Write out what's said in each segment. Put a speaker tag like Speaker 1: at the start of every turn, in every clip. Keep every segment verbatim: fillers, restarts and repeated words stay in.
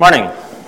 Speaker 1: Morning.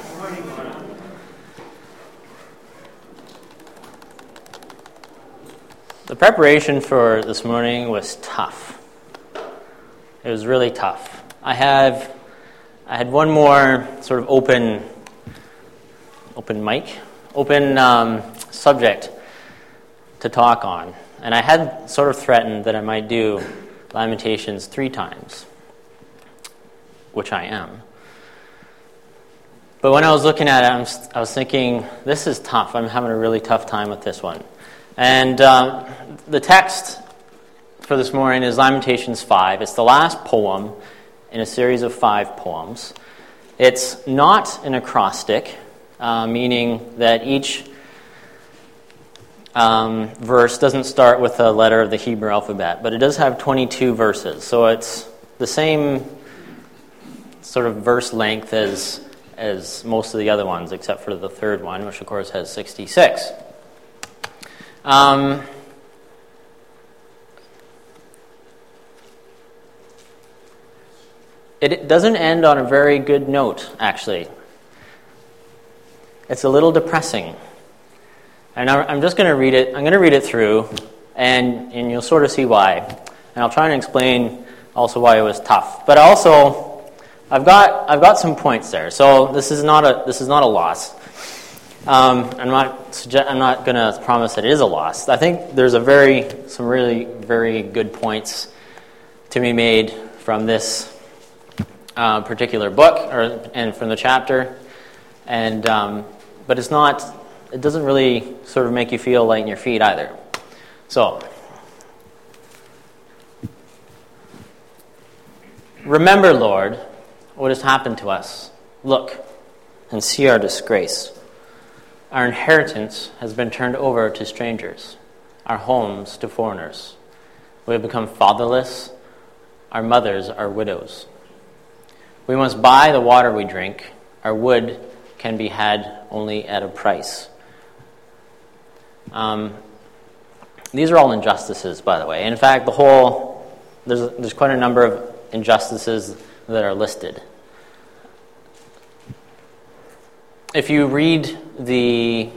Speaker 1: The preparation for this morning was tough. It was really tough. I have, I had one more sort of open, open mic, open um, subject to talk on, and I had sort of threatened that I might do Lamentations three times, which I am. But when I was looking at it, I was, I was thinking, this is tough. I'm having a really tough time with this one. And um, the text for this morning is Lamentations five. It's the last poem in a series of five poems. It's not an acrostic, uh, meaning that each um, verse doesn't start with a letter of the Hebrew alphabet, but it does have twenty-two verses. So it's the same sort of verse length as as most of the other ones, except for the third one, which of course has sixty-six. Um, it, it doesn't end on a very good note, actually. It's a little depressing. And I'm just going to read it. I'm going to read it through, and, and you'll sort of see why. And I'll try and explain also why it was tough. But also, I've got I've got some points there. So this is not a this is not a loss. Um, I'm not I'm not going to promise that it is a loss. I think there's a very some really very good points to be made from this uh, particular book or and from the chapter, and um, but it's not. It doesn't really sort of make you feel light in your feet either. So, remember, Lord, what has happened to us. Look and see our disgrace. Our inheritance has been turned over to strangers, our homes to foreigners. We have become fatherless. Our mothers are widows. We must buy the water we drink. Our wood can be had only at a price. Um, these are all injustices, by the way. In fact, the whole there's there's quite a number of injustices that are listed. If you read the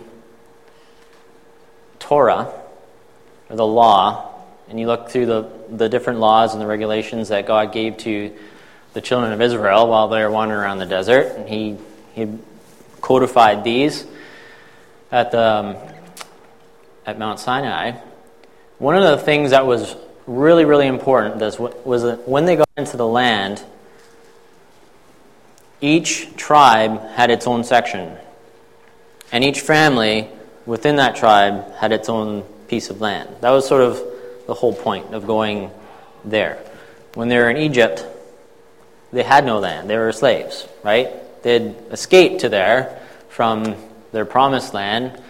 Speaker 1: Torah, or the law, and you look through the, the different laws and the regulations that God gave to the children of Israel while they were wandering around the desert, and he, he codified these at the um, at Mount Sinai, one of the things that was really, really important was that when they got into the land, each tribe had its own section, and each family within that tribe had its own piece of land. That was sort of the whole point of going there. When they were in Egypt, they had no land. They were slaves, right? They'd escaped to there from their promised land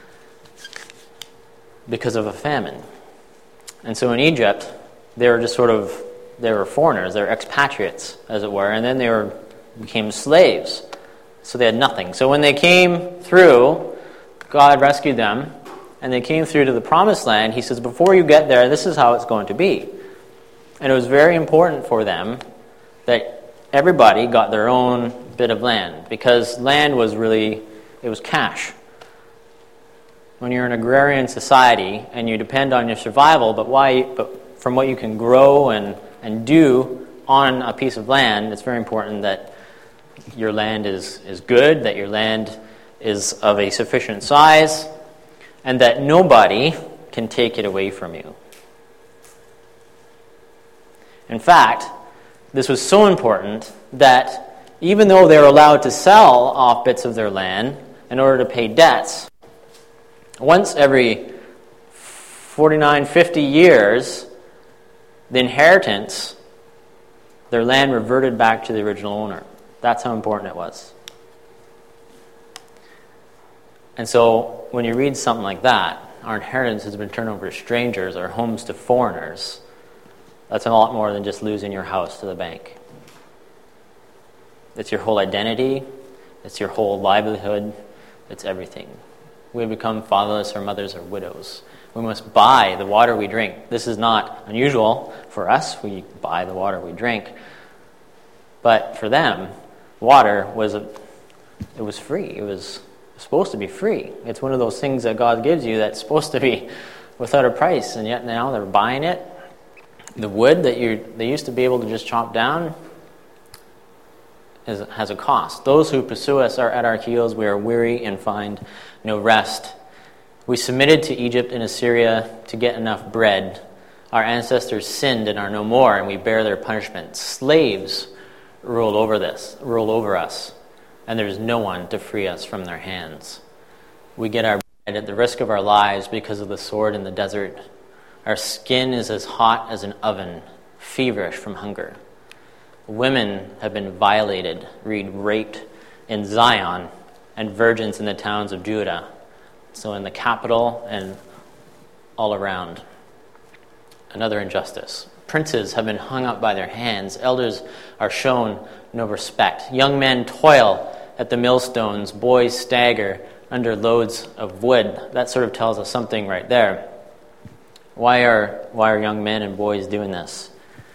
Speaker 1: because of a famine. And so in Egypt, they were just sort of, they were foreigners, they were expatriates, as it were, and then they were became slaves. So they had nothing. So when they came through, God rescued them, and they came through to the promised land. He says, before you get there, this is how it's going to be. And it was very important for them that everybody got their own bit of land, because land was really, it was cash. When you're an agrarian society and you depend on your survival, but why? But from what you can grow and, and do on a piece of land, it's very important that your land is, is good, that your land is of a sufficient size, and that nobody can take it away from you. In fact, this was so important that even though they were allowed to sell off bits of their land in order to pay debts, once every forty-nine, fifty years, the inheritance, their land reverted back to the original owner. That's how important it was. And so when you read something like that, our inheritance has been turned over to strangers, our homes to foreigners, that's a lot more than just losing your house to the bank. It's your whole identity, it's your whole livelihood, it's everything. We have become fatherless, our mothers are widows. We must buy the water we drink. This is not unusual for us. We buy the water we drink. But for them, water was a, it was free. It was supposed to be free. It's one of those things that God gives you that's supposed to be without a price, and yet now they're buying it. The wood that you they used to be able to just chop down is, has a cost. Those who pursue us are at our heels. We are weary and find no rest. We submitted to Egypt and Assyria to get enough bread. Our ancestors sinned and are no more, and we bear their punishment. Slaves ruled over this, ruled over us, and there's no one to free us from their hands. We get our bread at the risk of our lives because of the sword in the desert. Our skin is as hot as an oven, feverish from hunger. Women have been violated, read raped in Zion, and virgins in the towns of Judah. So in the capital and all around. Another injustice. Princes have been hung up by their hands. Elders are shown no respect. Young men toil at the millstones. Boys stagger under loads of wood. That sort of tells us something right there. Why are, why are young men and boys doing this?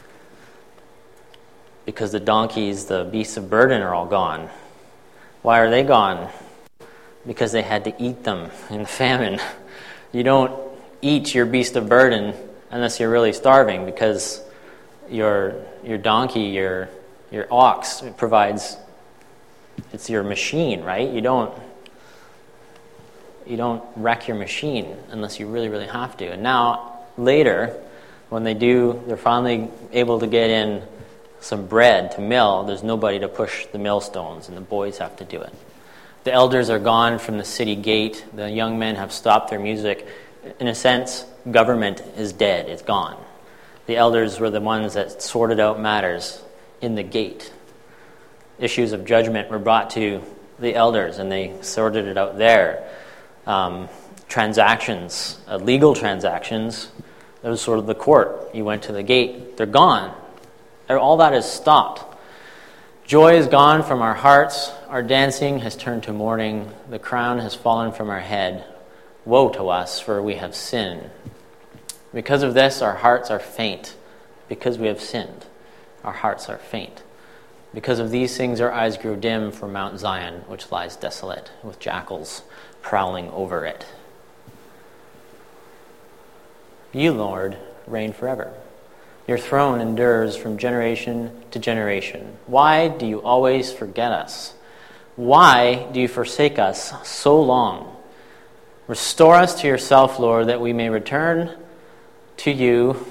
Speaker 1: Because the donkeys, the beasts of burden are all gone. Why are they gone? Because they had to eat them in the famine. You don't eat your beast of burden unless you're really starving, because your your donkey, your your ox, it provides, it's your machine, right? You don't you don't wreck your machine unless you really, really have to. And now, later, when they do, they're finally able to get in some bread to mill, there's nobody to push the millstones, and the boys have to do it. The elders are gone from the city gate. The young men have stopped their music. In a sense, government is dead. It's gone. The elders were the ones that sorted out matters in the gate. Issues of judgment were brought to the elders, and they sorted it out there. Um, transactions, uh, legal transactions, that was sort of the court. You went to the gate. They're gone. All that is stopped. Joy is gone from our hearts. Our dancing has turned to mourning. The crown has fallen from our head. Woe to us, for we have sinned. Because of this, our hearts are faint. Because we have sinned, our hearts are faint. Because of these things, our eyes grow dim for Mount Zion, which lies desolate, with jackals prowling over it. You, Lord, reign forever. Your throne endures from generation to generation. Why do you always forget us? Why do you forsake us so long? Restore us to yourself, Lord, that we may return to you.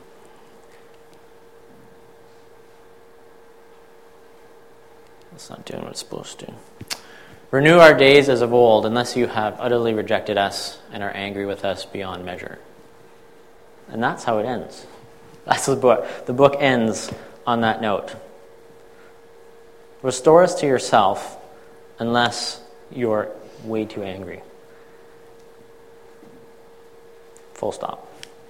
Speaker 1: It's not doing what it's supposed to. Renew our days as of old, unless you have utterly rejected us and are angry with us beyond measure. And that's how it ends. That's the book. The book ends on that note. Restore us to yourself unless you're way too angry. Full stop.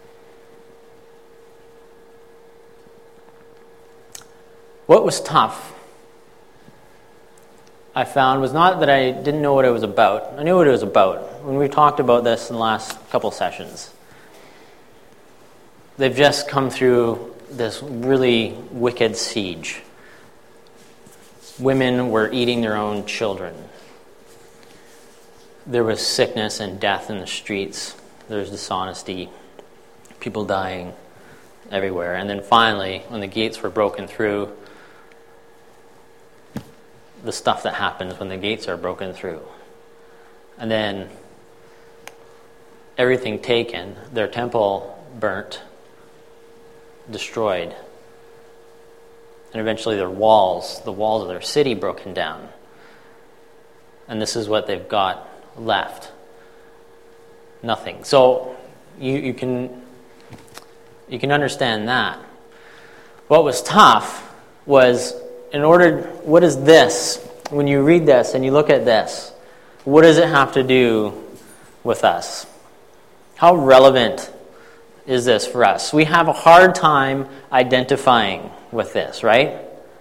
Speaker 1: What was tough, I found, was not that I didn't know what it was about. I knew what it was about. When we talked about this in the last couple sessions, they've just come through this really wicked siege. Women were eating their own children. There was sickness and death in the streets. There's dishonesty, people dying everywhere. And then finally, when the gates were broken through, the stuff that happens when the gates are broken through. And then everything taken, their temple burnt, destroyed. And eventually their walls, the walls of their city broken down. And this is what they've got left. Nothing. So you, you can you can understand that. What was tough was, in order, what is this? When you read this and you look at this, what does it have to do with us? How relevant is this for us? We have a hard time identifying with this, right?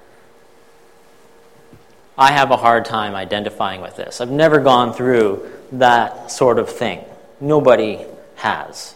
Speaker 1: I have a hard time identifying with this. I've never gone through that sort of thing. Nobody has.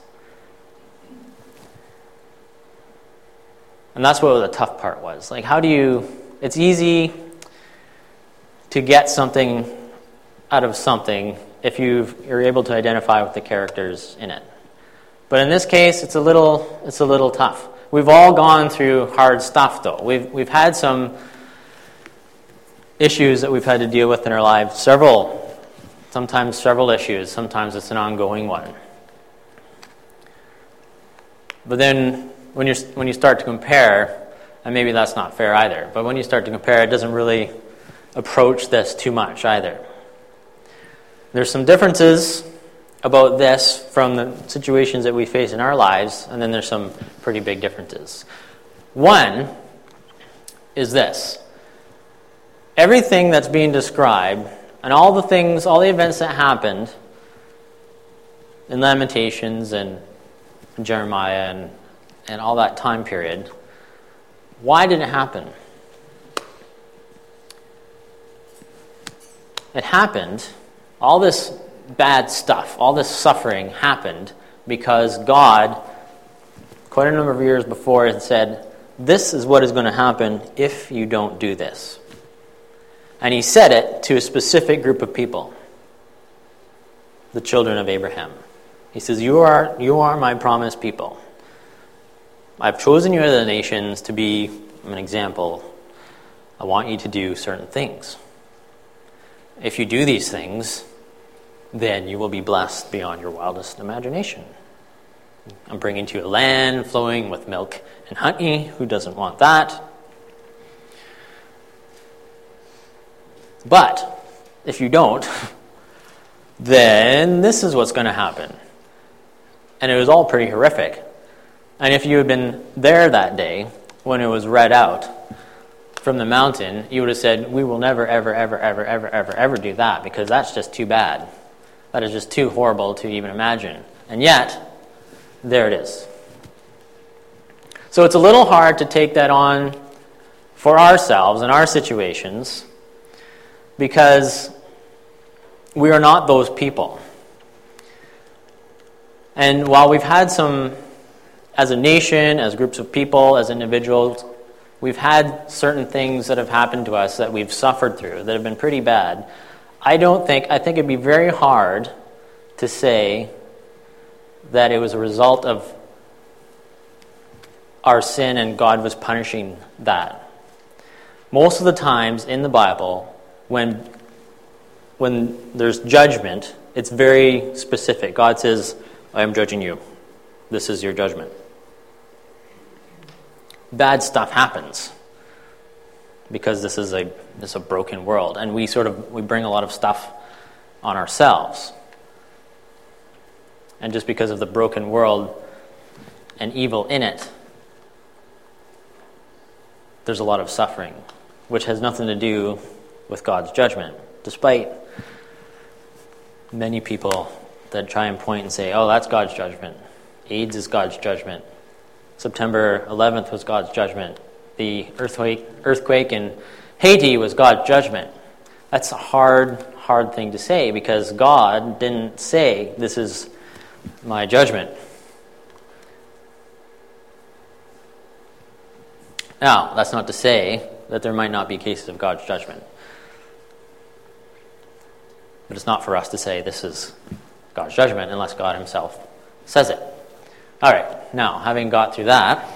Speaker 1: And that's what the tough part was. Like, how do you... It's easy to get something out of something if you've, you're able to identify with the characters in it. But in this case, it's a little it's a little tough. We've all gone through hard stuff, though. We've we've had some issues that we've had to deal with in our lives. Several, sometimes several issues. Sometimes it's an ongoing one. But then when you when you start to compare, and maybe that's not fair either. But when you start to compare, it doesn't really approach this too much either. There's some differences about this from the situations that we face in our lives, and then there's some pretty big differences. One is this. Everything that's being described, and all the things, all the events that happened in Lamentations and Jeremiah and, and all that time period, why did it happen? It happened, all this bad stuff, all this suffering happened because God, quite a number of years before, had said, this is what is going to happen if you don't do this. And he said it to a specific group of people, the children of Abraham. He says, you are, you are my promised people. I've chosen you out of the nations to be an example. I want you to do certain things. If you do these things, then you will be blessed beyond your wildest imagination. I'm bringing to you a land flowing with milk and honey. Who doesn't want that? But if you don't, then this is what's going to happen. And it was all pretty horrific. And if you had been there that day when it was read out from the mountain, you would have said, we will never, ever, ever, ever, ever, ever, ever do that, because that's just too bad. That is just too horrible to even imagine. And yet, there it is. So it's a little hard to take that on for ourselves and our situations, because we are not those people. And while we've had some, as a nation, as groups of people, as individuals, we've had certain things that have happened to us that we've suffered through that have been pretty bad. I don't think, I think it'd be very hard to say that it was a result of our sin and God was punishing that. Most of the times in the Bible, when when there's judgment, it's very specific. God says, I am judging you. This is your judgment. Bad stuff happens because this is a this is a broken world, and we sort of we bring a lot of stuff on ourselves. And just because of the broken world and evil in it, there's a lot of suffering, which has nothing to do with God's judgment, despite many people that try and point and say, oh, that's God's judgment. AIDS is God's judgment. September eleventh was God's judgment. The earthquake, earthquake in Haiti was God's judgment. That's a hard, hard thing to say, because God didn't say, this is my judgment. Now, that's not to say that there might not be cases of God's judgment. But it's not for us to say this is God's judgment unless God himself says it. All right, now, having got through that,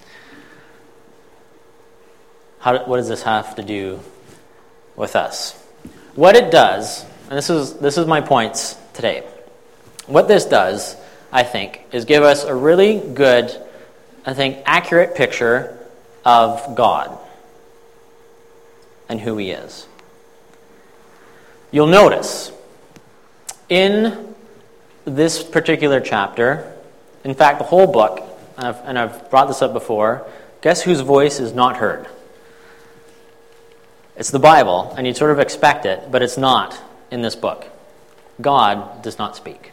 Speaker 1: how, what does this have to do with us? What it does, and this is this is my points today. What this does, I think, is give us a really good, I think, accurate picture of God and who he is. You'll notice in this particular chapter, in fact, the whole book, and I've, and I've brought this up before, guess whose voice is not heard? It's the Bible, and you'd sort of expect it, but it's not in this book. God does not speak.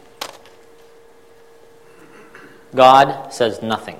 Speaker 1: God says nothing.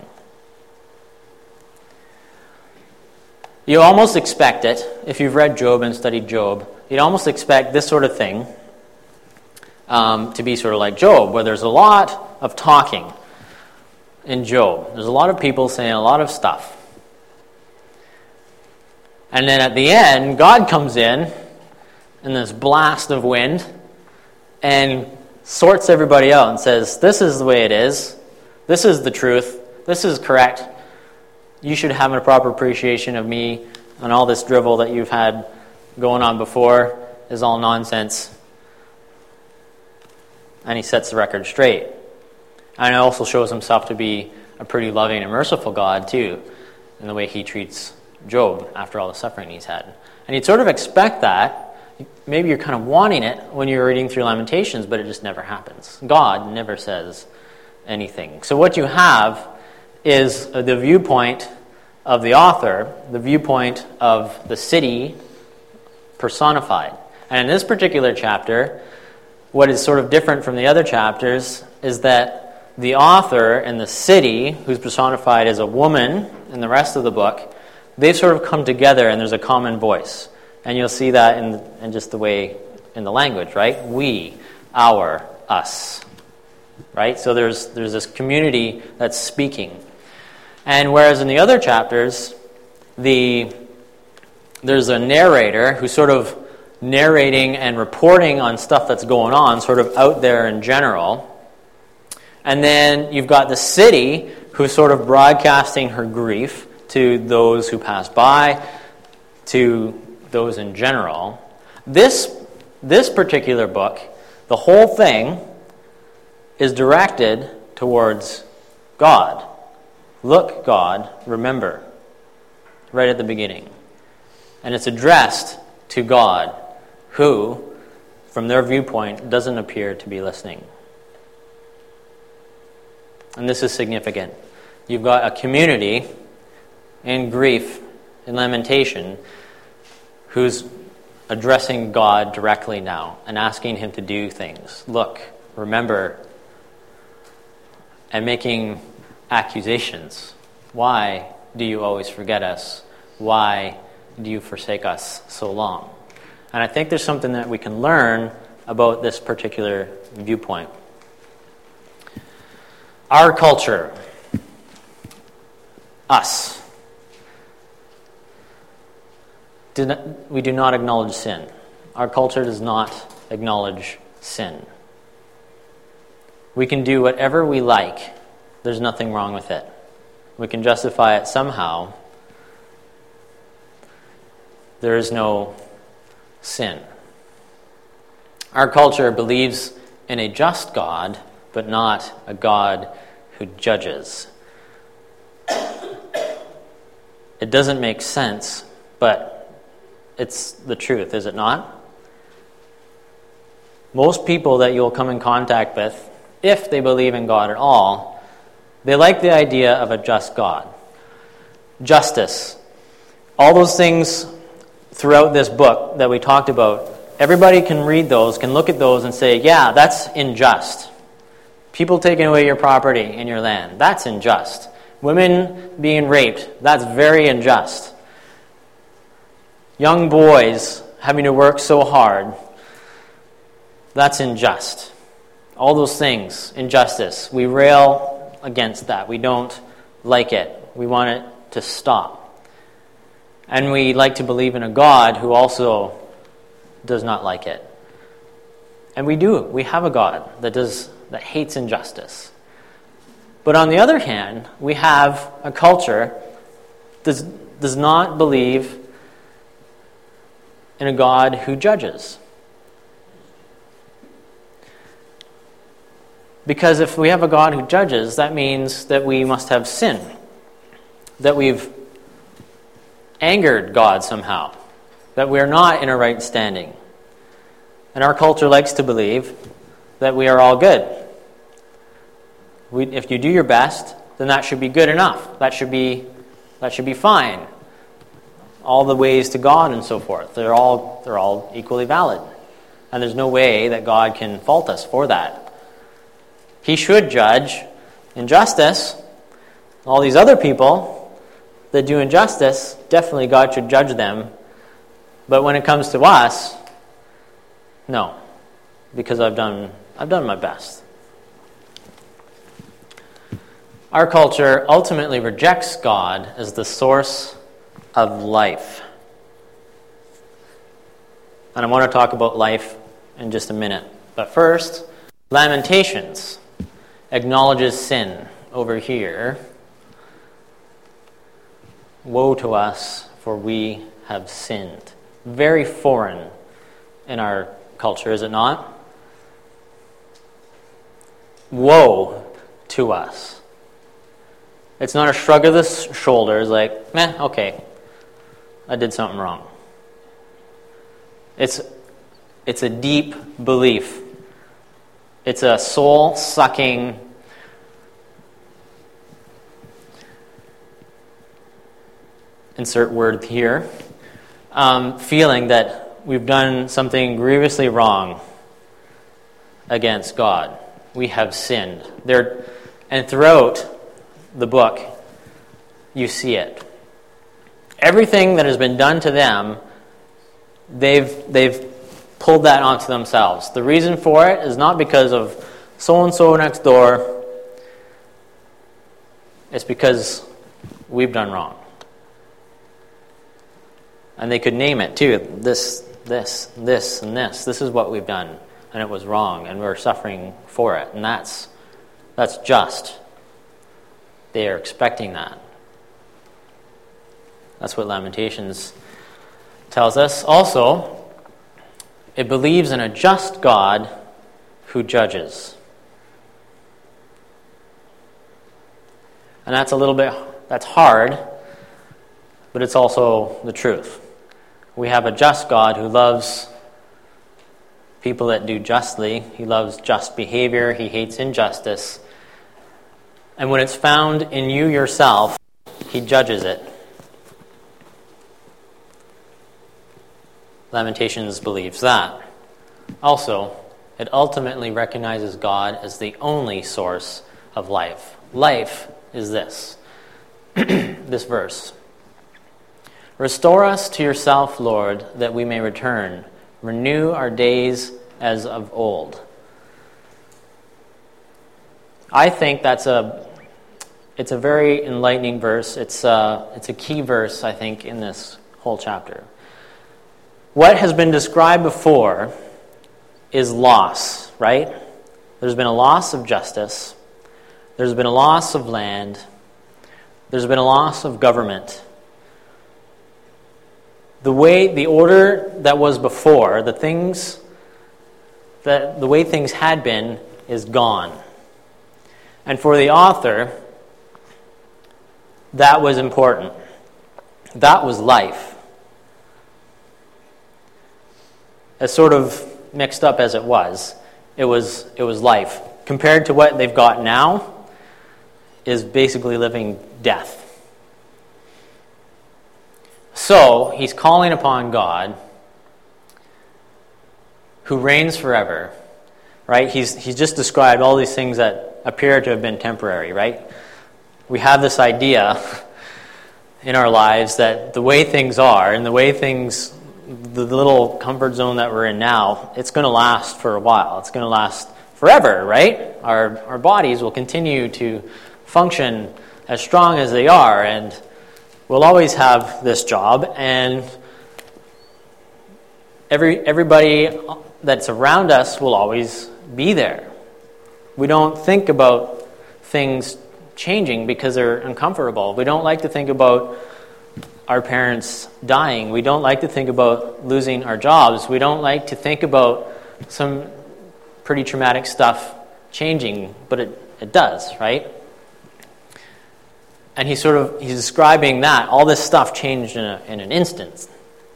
Speaker 1: You almost expect it, if you've read Job and studied Job, you'd almost expect this sort of thing um, to be sort of like Job, where there's a lot of talking in Job. There's a lot of people saying a lot of stuff. And then at the end, God comes in in this blast of wind and sorts everybody out and says, this is the way it is, this is the truth, this is correct, you should have a proper appreciation of me, and all this drivel that you've had going on before is all nonsense. And he sets the record straight. And it also shows himself to be a pretty loving and merciful God, too, in the way he treats Job after all the suffering he's had. And you'd sort of expect that. Maybe you're kind of wanting it when you're reading through Lamentations, but it just never happens. God never says anything. So what you have is the viewpoint of the author, the viewpoint of the city personified. And in this particular chapter, what is sort of different from the other chapters is that the author and the city, who's personified as a woman in the rest of the book, they've sort of come together and there's a common voice. And you'll see that in, in just the way, in the language, right? We, our, us. Right? So there's there's this community that's speaking. And whereas in the other chapters, the there's a narrator who's sort of narrating and reporting on stuff that's going on, sort of out there in general. And then you've got the city who's sort of broadcasting her grief to those who pass by, to those in general. This this particular book, the whole thing is directed towards God. Look, God, remember, right at the beginning. And it's addressed to God, who, from their viewpoint, doesn't appear to be listening. And this is significant. You've got a community in grief, in lamentation, who's addressing God directly now and asking him to do things. Look, remember, and making accusations. Why do you always forget us? Why do you forsake us so long? And I think there's something that we can learn about this particular viewpoint. Our culture, us, do not, we do not acknowledge sin. Our culture does not acknowledge sin. We can do whatever we like. There's nothing wrong with it. We can justify it somehow. There is no sin. Our culture believes in a just God, but not a God who judges. It doesn't make sense, but it's the truth, is it not? Most people that you'll come in contact with, if they believe in God at all, they like the idea of a just God. Justice. All those things throughout this book that we talked about, everybody can read those, can look at those and say, yeah, that's unjust. People taking away your property and your land, that's unjust. Women being raped, that's very unjust. Young boys having to work so hard, that's unjust. All those things, injustice, we rail against that. We don't like it. We want it to stop. And we like to believe in a God who also does not like it. And we do. We have a God that does that hates injustice. But on the other hand, we have a culture that does, does not believe in a God who judges. Because if we have a God who judges, that means that we must have sin. That we've angered God somehow. That we're not in a right standing. And our culture likes to believe that we are all good. We, if you do your best, then that should be good enough. That should be that should be fine. All the ways to God and so forth, they're all they're all equally valid. And there's no way that God can fault us for that. He should judge injustice. All these other people that do injustice, definitely God should judge them. But when it comes to us, no, because I've done I've done my best. Our culture ultimately rejects God as the source of life. And I want to talk about life in just a minute. But first, Lamentations acknowledges sin over here. Woe to us, for we have sinned. Very foreign in our culture, is it not? Woe to us. It's not a shrug of the shoulders like, meh, okay, I did something wrong. It's, it's a deep belief. It's a soul-sucking, insert word here, um, feeling that we've done something grievously wrong against God. We have sinned. There, and throughout the book, you see it. Everything that has been done to them, they've they've pulled that onto themselves. The reason for it is not because of so-and-so next door. It's because we've done wrong. And they could name it too. This, this, this, and this. This is what we've done. And it was wrong. And we're suffering for it. And that's that's just. They are expecting that. That's what Lamentations tells us. Also, it believes in a just God who judges. And that's a little bit, that's hard, but it's also the truth. We have a just God who loves people that do justly. He loves just behavior. He hates injustice. And when it's found in you yourself, he judges it. Lamentations believes that. Also, it ultimately recognizes God as the only source of life. Life is this. This verse. Restore us to yourself, Lord, that we may return. Renew our days as of old. I think that's a it's a very enlightening verse. It's a, it's a key verse, I think, in this whole chapter. What has been described before is loss, right? There's been a loss of justice. There's been a loss of land. There's been a loss of government. The way, the order that was before, the things that the way things had been is gone. And for the author, that was important. That was life. As sort of mixed up as it was, it was it was life. Compared to what they've got now, is basically living death. So, he's calling upon God, who reigns forever, right? He's he's just described all these things that appear to have been temporary, right? We have this idea in our lives that the way things are and the way things, the little comfort zone that we're in now, it's going to last for a while. It's going to last forever, right? Our our bodies will continue to function as strong as they are, and we'll always have this job, and every everybody that's around us will always be there. We don't think about things changing because they're uncomfortable. We don't like to think about our parents dying. We don't like to think about losing our jobs. We don't like to think about some pretty traumatic stuff changing, but it, it does, right? And he's sort of, he's describing that. All this stuff changed in, a, in an instant.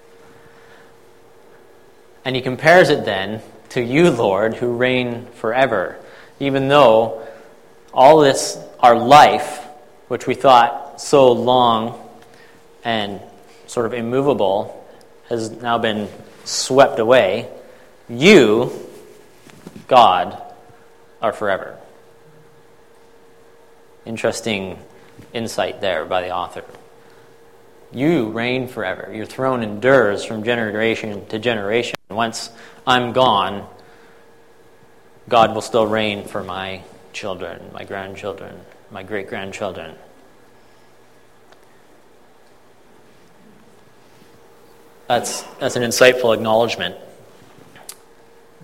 Speaker 1: And he compares it then to you, Lord, who reign forever. Even though all this, our life, which we thought so long and sort of immovable, has now been swept away, you, God, are forever. Interesting insight there by the author. You reign forever. Your throne endures from generation to generation. Once I'm gone, God will still reign for my children, my grandchildren, my great-grandchildren. That's that's an insightful acknowledgement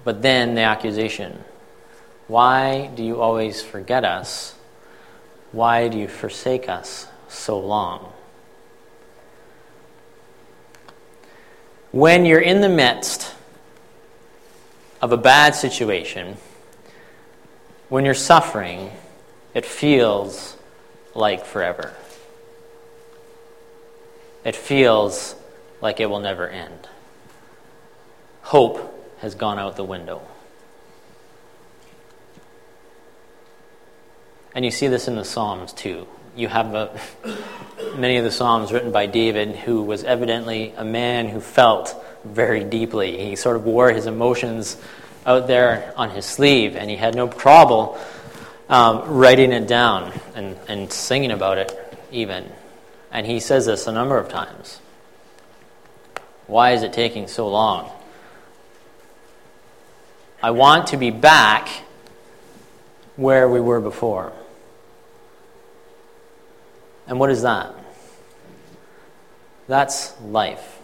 Speaker 1: But then the accusation, why do you always forget us? Why do you forsake us so long? When you're in the midst of a bad situation, when you're suffering, it feels like forever. It feels like it will never end. Hope has gone out the window. And you see this in the Psalms too. You have a, many of the Psalms written by David, who was evidently a man who felt very deeply. He sort of wore his emotions out there on his sleeve, and he had no trouble um, writing it down and, and singing about it even. And he says this a number of times. Why is it taking so long? I want to be back where we were before. And what is that? That's life.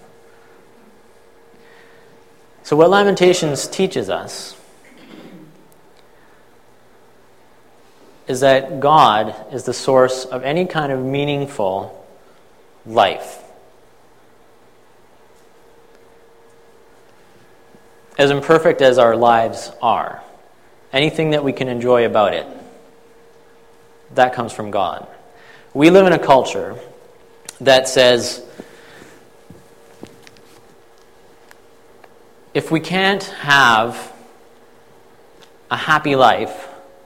Speaker 1: So what Lamentations teaches us is that God is the source of any kind of meaningful life. As imperfect as our lives are, anything that we can enjoy about it, that comes from God. We live in a culture that says, if we can't have a happy life,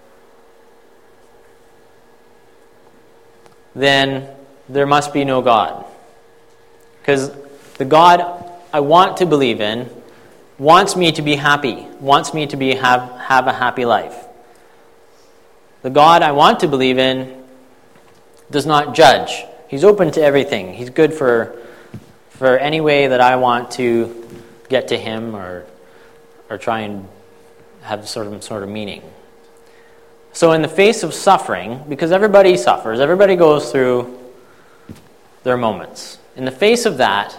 Speaker 1: then there must be no God. Because the God I want to believe in wants me to be happy, wants me to be have, have a happy life. The God I want to believe in does not judge. He's open to everything. He's good for for any way that I want to get to him or or try and have sort of sort of meaning. So in the face of suffering, because everybody suffers, everybody goes through their moments. In the face of that,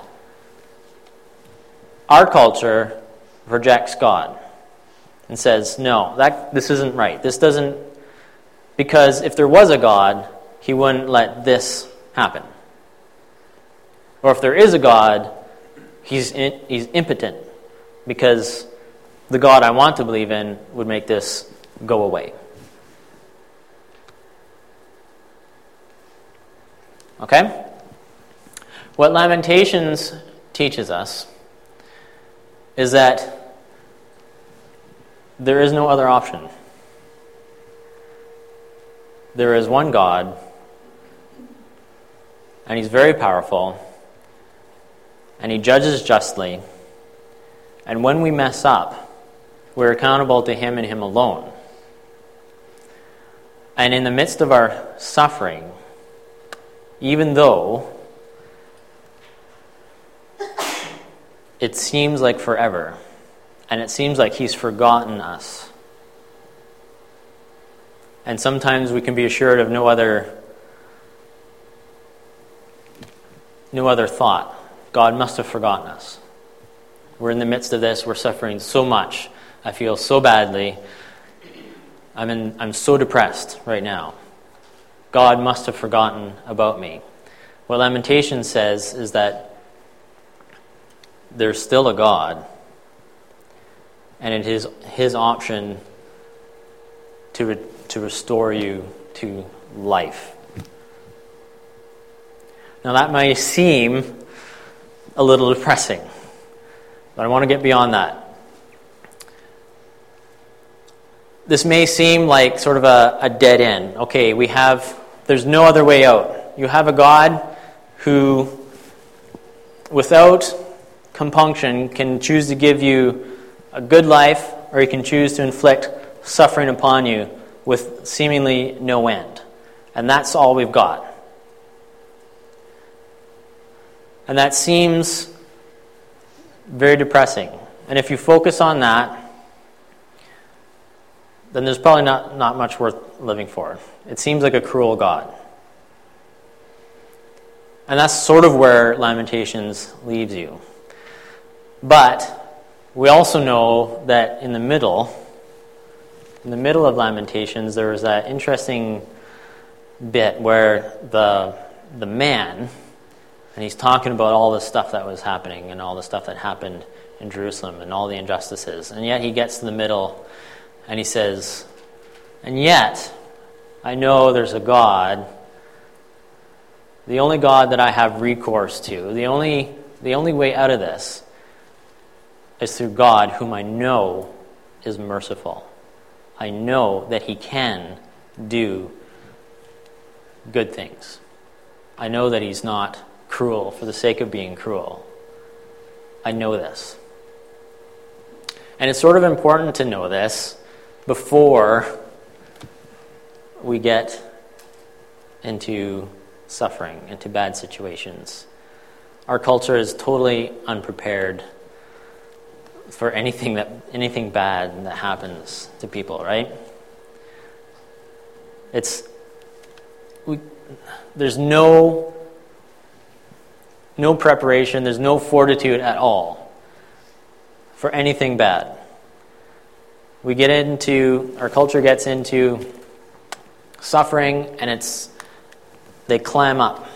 Speaker 1: our culture rejects God and says, no, that this isn't right. This doesn't, because if there was a God, he wouldn't let this happen. Or if there is a God, he's in, he's impotent, because the God I want to believe in would make this go away. Okay? What Lamentations teaches us is that there is no other option. There is one God, and he's very powerful, and he judges justly, and when we mess up, we're accountable to him and him alone. And in the midst of our suffering, even though it seems like forever, and it seems like he's forgotten us, and sometimes we can be assured of no other no other thought. God must have forgotten us. We're in the midst of this. We're suffering so much. I feel so badly. I'm in, I'm so depressed right now. God must have forgotten about me. What Lamentations says is that there's still a God, and it is his option to re- to restore you to life. Now that might seem a little depressing, but I want to get beyond that. This may seem like sort of a, a dead end. Okay, we have, there's no other way out. You have a God who, without compunction, can choose to give you a good life, or he can choose to inflict suffering upon you with seemingly no end. And that's all we've got. And that seems very depressing. And if you focus on that, then there's probably not, not much worth living for. It seems like a cruel God. And that's sort of where Lamentations leaves you. But we also know that in the middle, in the middle of Lamentations, there was that interesting bit where the the man, and he's talking about all the stuff that was happening and all the stuff that happened in Jerusalem and all the injustices, and yet he gets to the middle and he says, and yet I know there's a God, the only God that I have recourse to, the only the only way out of this is through God, whom I know is merciful. I know that he can do good things. I know that he's not cruel for the sake of being cruel. I know this. And it's sort of important to know this before we get into suffering, into bad situations. Our culture is totally unprepared for anything that anything bad that happens to people, right? It's we, there's no no preparation, there's no fortitude at all for anything bad. We get into, our culture gets into suffering, and it's, they clam up.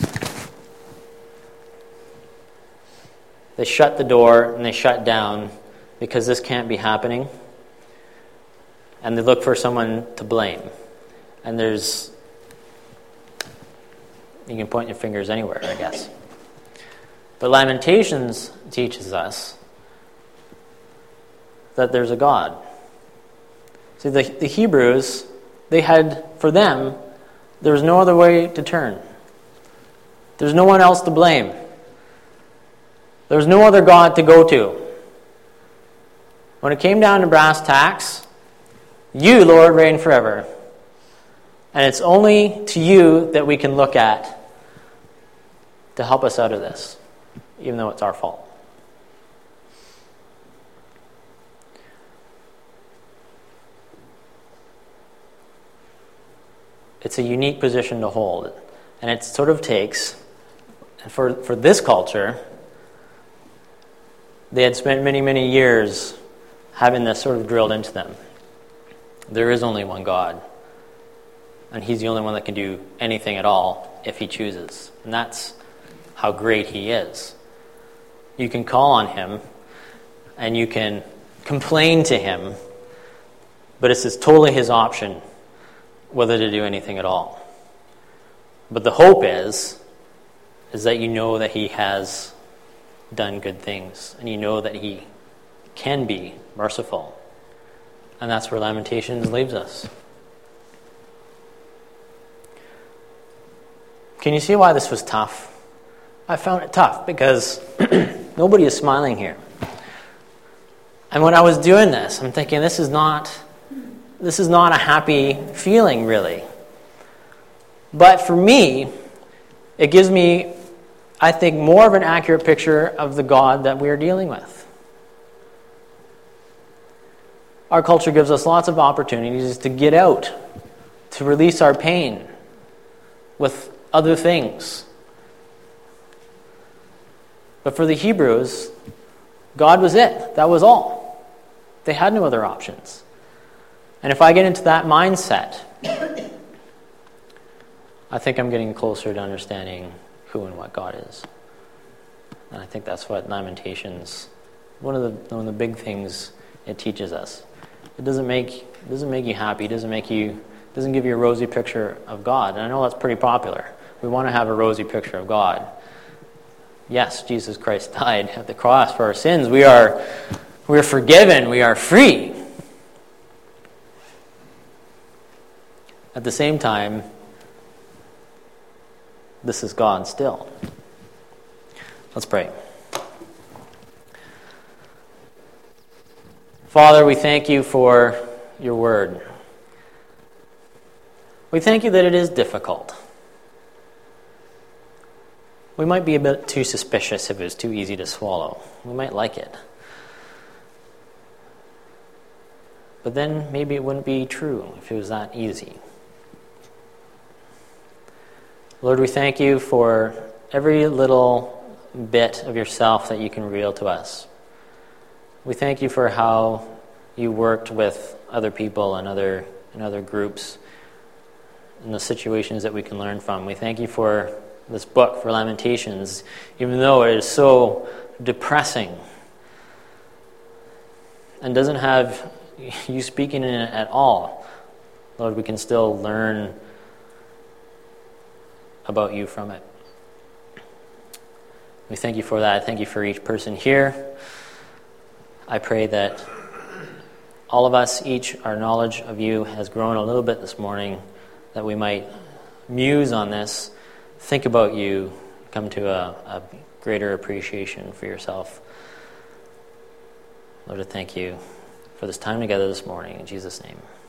Speaker 1: They shut the door and they shut down because this can't be happening. And they look for someone to blame. And there's, you can point your fingers anywhere, I guess. But Lamentations teaches us that there's a God. See, the, the Hebrews, they had, for them, there was no other way to turn. There's no one else to blame. There's no other God to go to. When it came down to brass tacks, you, Lord, reign forever. And it's only to you that we can look at to help us out of this, even though it's our fault. It's a unique position to hold. And it sort of takes, for, for this culture, they had spent many, many years having this sort of drilled into them. There is only one God. And he's the only one that can do anything at all if he chooses. And that's how great he is. You can call on him and you can complain to him, but it's totally his option whether to do anything at all. But the hope is, is that you know that he has done good things, and you know that he can be merciful. And that's where Lamentations leaves us. Can you see why this was tough? I found it tough because nobody is smiling here. And when I was doing this, I'm thinking, this is not this is not a happy feeling, really. But for me, it gives me, I think, more of an accurate picture of the God that we are dealing with. Our culture gives us lots of opportunities to get out, to release our pain with other things. But for the Hebrews, God was it. That was all. They had no other options. And if I get into that mindset, I think I'm getting closer to understanding who and what God is. And I think that's what Lamentations, one of the one of the big things it teaches us. It doesn't make it doesn't make you happy. It doesn't make you it doesn't give you a rosy picture of God. And I know that's pretty popular. We want to have a rosy picture of God. Yes, Jesus Christ died at the cross for our sins. We are we are forgiven. We are free. At the same time, this is God still. Let's pray. Father, we thank you for your word. We thank you that it is difficult. We might be a bit too suspicious if it was too easy to swallow. We might like it. But then maybe it wouldn't be true if it was that easy. Lord, we thank you for every little bit of yourself that you can reveal to us. We thank you for how you worked with other people and other and other groups in the situations that we can learn from. We thank you for this book, for Lamentations, even though it is so depressing and doesn't have you speaking in it at all. Lord, we can still learn about you from it. We thank you for that. I thank you for each person here. I pray that all of us, each, our knowledge of you has grown a little bit this morning, that we might muse on this, think about you, come to a, a greater appreciation for yourself. Lord, I thank you for this time together this morning. In Jesus' name.